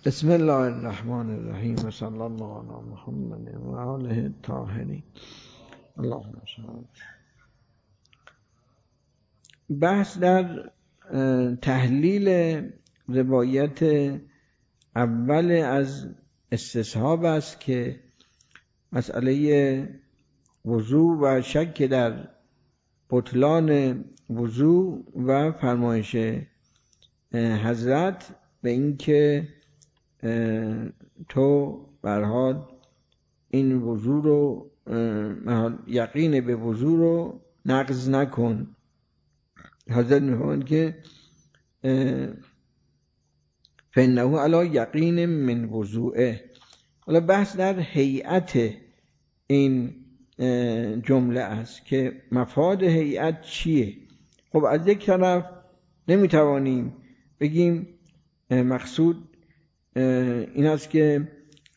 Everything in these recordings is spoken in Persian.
بسم الله الرحمن الرحیم و صلی الله علی محمد و آله الطاهرین. اللهم صل. بحث در تحلیل روایت اول از استصحاب است که مسئله وضو و شک در بطلان وضو و فرمایش حضرت به این که تو به هر حال این وضو رو یقین به وضو رو نقض نکن. حضرت می‌فرمایند که فإنه علی یقین من وضوئه. حالا بحث در هیئت این جمله است که مفاد هیئت چیه. خب از یک طرف نمیتوانیم بگیم مقصود این است که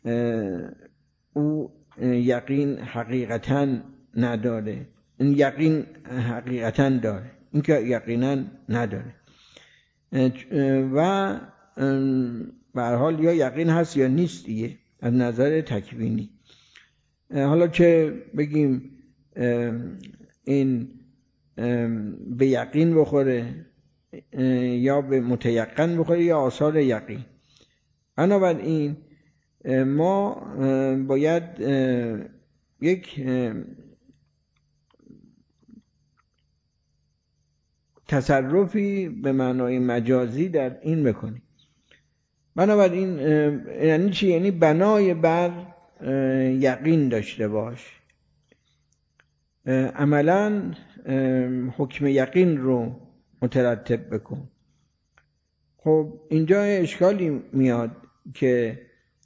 او یقین حقیقتا نداره، این یقین حقیقتا داره، این که یقینا نداره و به هر حال یا یقین هست یا نیست دیگه از نظر تکوینی. حالا چه بگیم این به یقین بخوره یا به متیقن بخوره یا آثار یقین. بنابراین ما باید یک تصرفی به معنای مجازی در این بکنیم. بنابراین یعنی چی؟ یعنی بنای بر یقین داشته باش، عملا حکم یقین رو مترتب بکن. خب اینجا اشکالی میاد که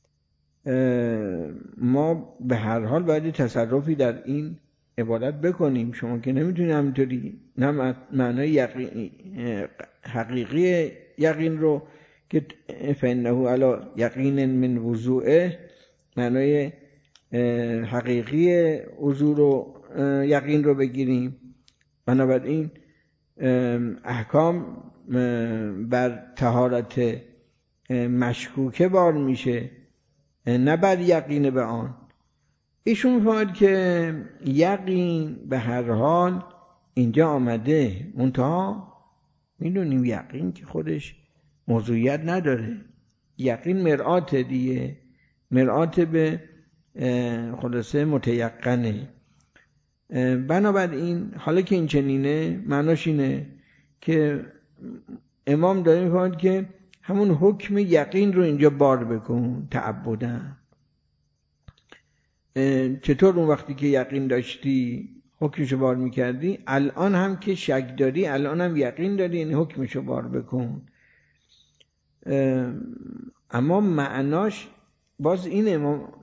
ما به هر حال باید تصرفی در این عبارت بکنیم. شما که نمیتونید همینطوری نه معنای یقین حقیقی یقین رو که فإنه علی یقین من وضوئه، معنای حقیقی وضو رو یقین رو بگیریم. بنابراین احکام بر طهارت مشکوکه بار میشه نه بر یقین به آن. ایشون می‌فرماید که یقین به هر حال اینجا آمده، منتها میدونیم یقین که خودش موضوعیت نداره. یقین مرآت دیگه، مرآت به خلاصه متیقنه. بنابراین حالا که این چنینه معناش اینه که امام داره می‌فرماید که همون حکم یقین رو اینجا بار بکن تعبداً. چطور اون وقتی که یقین داشتی حکمشو بار میکردی، الان هم که شک داری الان هم یقین داری، این حکمشو بار بکن. اما معناش باز اینه، ما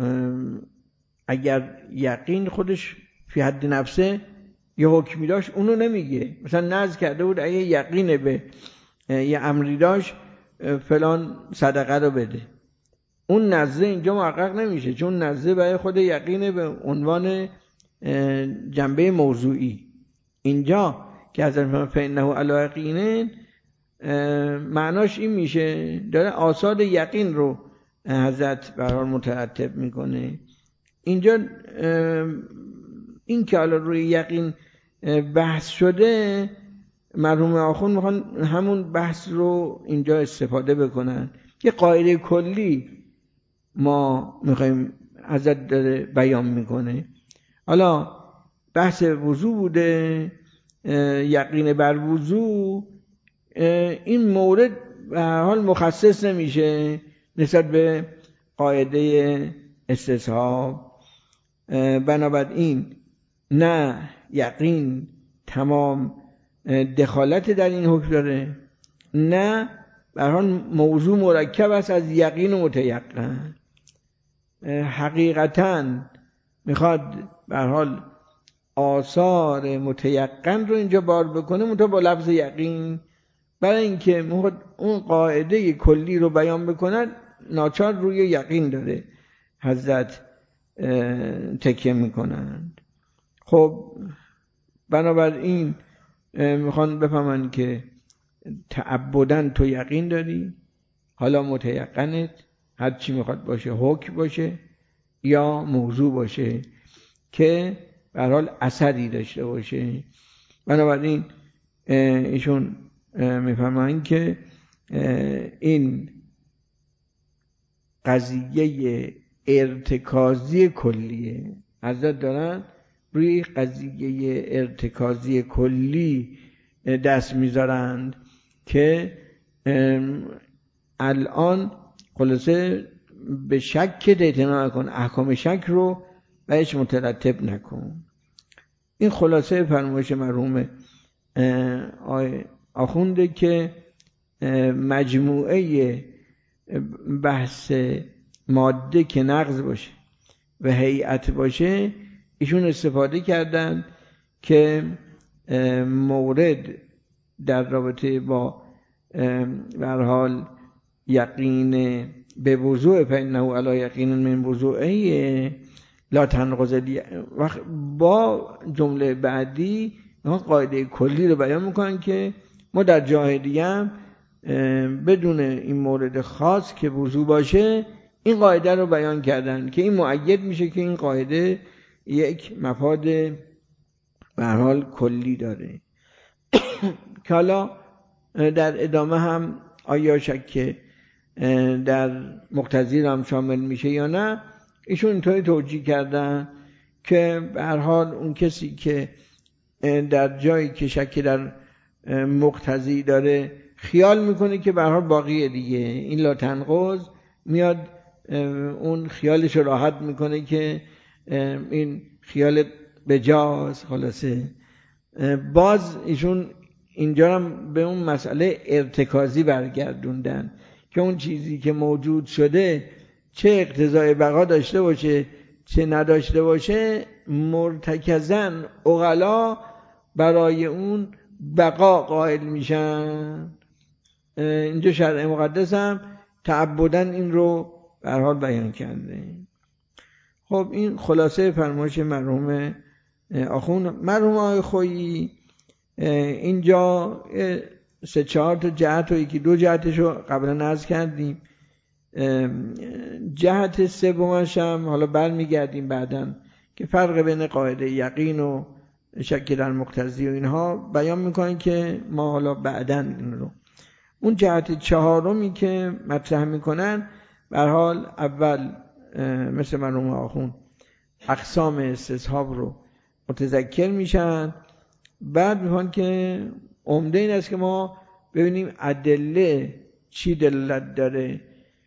اگر یقین خودش فی حد نفسه یه حکمی داشت اونو نمیگه. مثلا نذر کرده بود اگه یقین به یه امری داشت فلان صدقه رو بده، اون نزده اینجا محقق نمیشه، چون نزده برای خود یقینه به عنوان جنبه موضوعی. اینجا که از فإنه علی یقین معناش این میشه داره آثار یقین رو حضرت برای مترتب میکنه. اینجا این که حالا روی یقین بحث شده، مرحوم آخوند میخوان همون بحث رو اینجا استفاده بکنن. یه قاعده کلی ما میخوایم حضرت داره بیان میکنه. حالا بحث وضو بوده، یقین بر وضو، این مورد به هر حال مخصص نمیشه نسبت به قاعده استصحاب. بنابراین نه یقین تمام دخالت در این حکم داره، نه به هر حال موضوع مرکب است از یقین و متیقن. حقیقتاً میخواد به هر حال آثار متیقن رو اینجا بار بکنه، منتها با لفظ یقین، برای اینکه اون قاعده کلی رو بیان بکنن ناچار روی یقین داره حضرت تکیه میکنند. خب بنابراین میخوان بفهمن که تعبداً تو یقین داری، حالا متیقنت هر چی میخواد باشه، حکم باشه یا موضوع باشه که به هر حال اثری داشته باشه. بنابراین ایشون میفرمایند که این قضیه ارتکازی کلیه، حضرت دارن روی قضیه ارتکازی کلی دست میذارند که الان خلاصه به شک اعتنا نکن، احکام شک رو بهش مترتب نکن. این خلاصه فرمایش مرحوم آخونده که مجموعه بحث ماده که نقض باشه و هیئت باشه ایشون استفاده کردن که مورد در رابطه با به هر حال یقین به وضوع فإنه علی یقین من وضوعه لا تنقض با جمله بعدی قاعده کلی رو بیان میکنن که ما در جای دیگه هم بدون این مورد خاص که وضوع باشه این قاعده رو بیان کردن که این مؤید میشه که این قاعده یک مفاد به هر حال کلی داره. که حالا در ادامه هم آیا شک در مقتضی هم شامل میشه یا نه، ایشون اینطوری توجیه کردن که به هر حال اون کسی که در جایی که شک در مقتضی داره خیال میکنه که به هر حال باقیه دیگه، این لا تنقض میاد اون خیالش راحت میکنه که این خیال بجاست. خلاصه باز ایشون اینجا هم به اون مسئله ارتکازی برگردوندن که اون چیزی که موجود شده چه اقتضای بقا داشته باشه چه نداشته باشه مرتکزاً عقلا برای اون بقا قائل میشن. اینجا شرع مقدس هم تعبداً این رو به هر حال بیان کرده. خب این خلاصه فرمایش مرحوم آخوند. مرحوم آقای خویی اینجا 3-4 تا جهت و یکی 2 جهتشو قبلا عرض کردیم. جهت سومش هم حالا برمیگردیم بعداً که فرق بین قاعده یقین و شک در مقتضی و اینها بیان میکنن که ما حالا بعداً این رو. اون جهت 4می که مطرح میکنن به هر حال اول مثل مرحوم آخوند اقسام استصحاب رو متذکر میشن، بعد میگن که عمده این است که ما ببینیم ادله چی دلالت داره.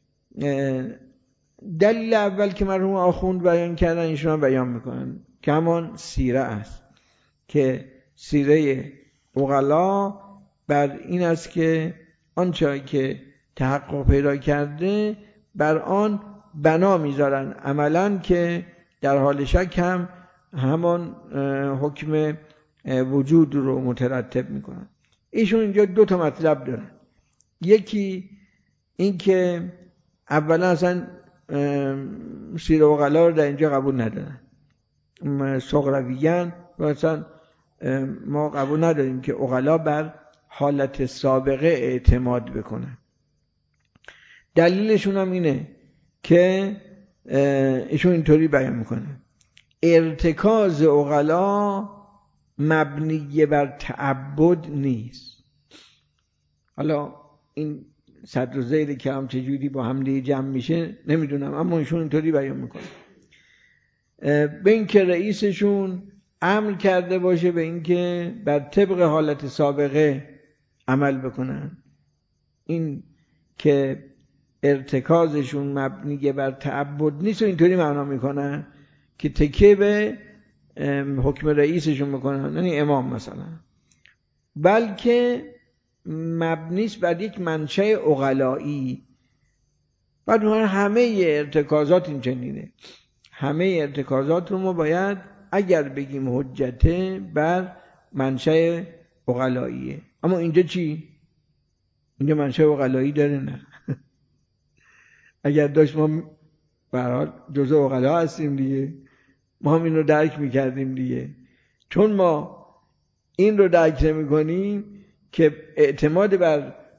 دلیل اول که مرحوم آخوند بیان کردن ایشون هم بیان میکنن که همان سیره است که سیره عقلا بر این است که آنچه که تحقق پیدا کرده بر آن بنا میذارن عملا که در حال شک هم همان حکم وجود رو مترتب میکنن. ایشون اینجا 2 تا مطلب دارن. یکی این که اولا اصلا سیر عقلا رو در اینجا قبول ندارن، صغرویان و اصلا ما قبول نداریم که عقلا بر حالت سابقه اعتماد بکنن. دلیلشون هم اینه که ایشون اینطوری بیان میکنه ارتکاز عقلا مبنی بر تعبد نیست. حالا این صدر و زیر که هم چجوری با هم دیگه جمع میشه نمیدونم، اما ایشون اینطوری بیان میکنه به این که رئیسشون امر کرده باشه به این که بر طبق حالت سابقه عمل بکنن. این که ارتکازشون مبنی بر تعبد نیست و اینطوری معنا میکنن که تکیه به حکم رئیسشون بکنن، یعنی امام مثلا، بلکه مبنیست بر یک منشأ عقلایی. بعد همه ارتکازات این چنینه، همه ارتکازات رو ما باید اگر بگیم حجته بر منشأ عقلاییه. اما اینجا چی؟ اینجا منشأ عقلایی داره؟ نه. اگر داشت ما به هر حال جزء عقلا هستیم دیگه، ما هم این رو درک میکردیم دیگه. چون ما این رو درک نمی کنیم که اعتماد بر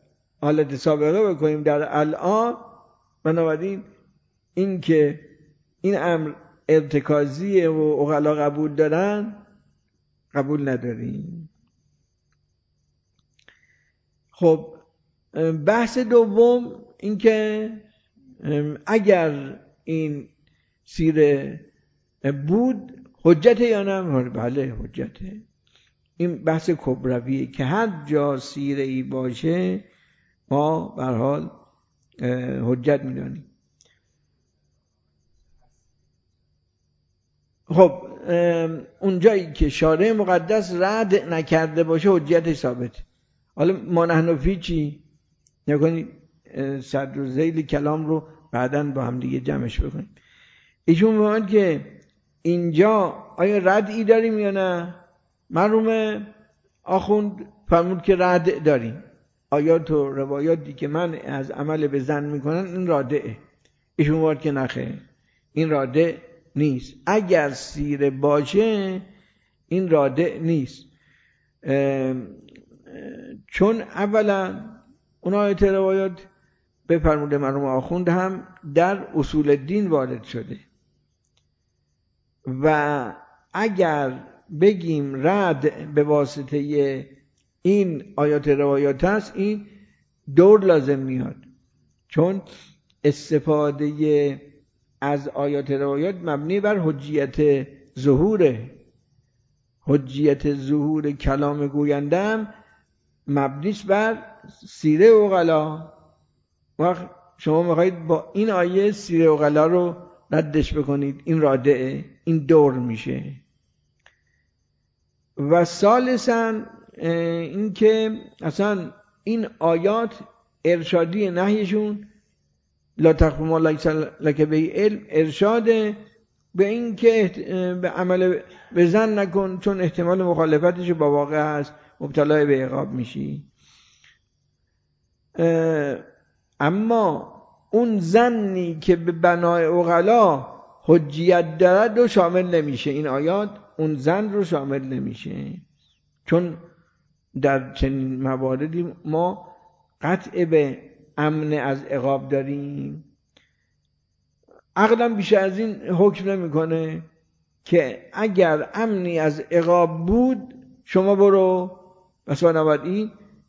حالت سابقه بکنیم در الان، بنابراین این که این امر ارتکازیه و عقلا قبول دارن، قبول نداریم. خب بحث دوم این که اگر این سیره بود حجته یا نه؟ بله حجته. این بحث کبرویه که هر جا سیره ای باشه ما به هر حال حجت میدانیم. خب اون جایی که شارع مقدس رد نکرده باشه حجتش ثابته. حالا ما نحنفی چی؟ نکنید صدر و ذیل کلام رو بعداً با هم دیگه جمعش بکنیم. ایشون میگن که اینجا آیا ردی داریم یا نه؟ مرحوم آخوند فرمود که رد داریم. آیات و روایاتی که من از عمل به زن میکنن این رادعه. ایشون میگن که نخیر، این رادع نیست. اگر سیره باشه این رادع نیست، چون اولا اون آیات روایات به فرموده مرحوم آخوند هم در اصول الدین وارد شده و اگر بگیم رد به واسطه این آیات روایات هست، این دور لازم میاد، چون استفاده از آیات روایات مبنی بر حجیت ظهوره. حجیت ظهور کلام گویندم مبنیش بر سیره عقلا. وقت شما میخواید با این آیه سیره عقلا رو ردش بکنید، این رادعه، این دور میشه. و ثالثاً این که اصلا این آیات ارشادی نهیشون لا تقف ما لیس لک به علم، ارشاد به این که به عمل به زن نکن، چون احتمال مخالفتش با واقع هست، مبتلا به عقاب میشی. اما اون زنی که به بنای عقلا حجیت دارد رو شامل نمیشه این آیات، اون زن رو شامل نمیشه، چون در چنین مواردی ما قطع به امن از عقاب داریم. عقلم بیشتر از این حکم نمیکنه که اگر امنی از عقاب بود شما برو، بس بنابراین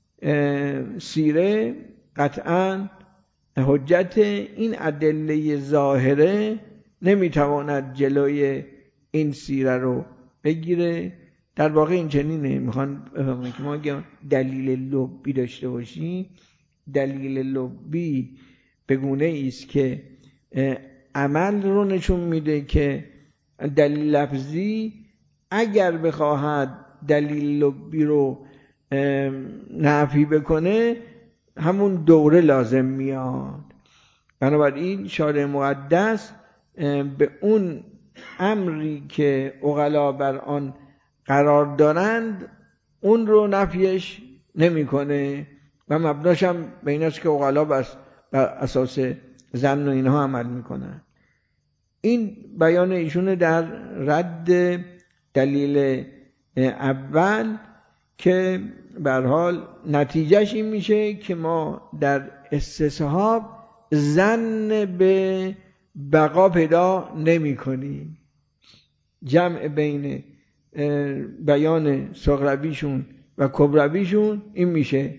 سیره قطعا حجت این ادله ظاهره نمیتواند جلوی این سیره رو بگیره. در واقع این چنینه، میخوان بفهمن که ما اگه دلیل لبی داشته باشیم، دلیل لبی به گونه ایست که عمل رو نشون میده که دلیل لفظی اگر بخواهد دلیل لبی رو نفی بکنه همون دوره لازم میاد. بنابراین شارع مقدس به اون امری که عقلا بر آن قرار دارند اون رو نفیش نمیکنه و مبناش هم به این است که عقلا بر اساس ظن و اینها عمل میکنن. این بیان ایشون در رد دلیل اول که به هر حال نتیجهش این میشه که ما در استصحاب ظن به بقا پیدا نمی کنیم. جمع بین بیان صغرویشون و کبرویشون این میشه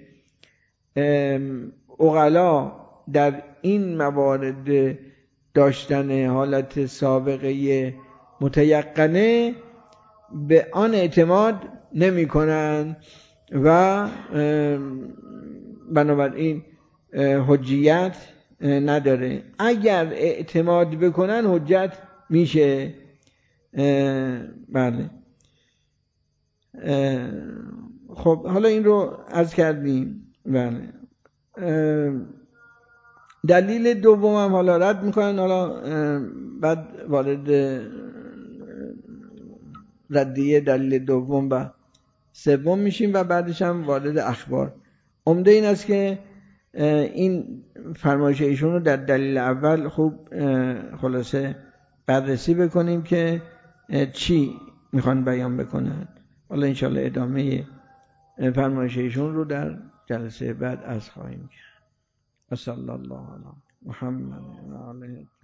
عقلا در این موارد داشتن حالت سابقه متیقنه به آن اعتماد نمی کنن و بنابراین حجیت نداره. اگر اعتماد بکنن حجت میشه. بله. خب حالا این رو عرض کردیم. بله. دلیل دوم هم حالا رد میکنن، حالا بعد وارد ردیه دلیل دوم و سوم میشیم و بعدش هم وارد اخبار. عمده این است که این فرمایش ایشون رو در دلیل اول خوب خلاصه بررسی بکنیم که چی میخوان بیان بکنن. حالا انشالله ادامه فرمایش ایشون رو در جلسه بعد از خواهیم کرد. صلی الله علی محمد و علیه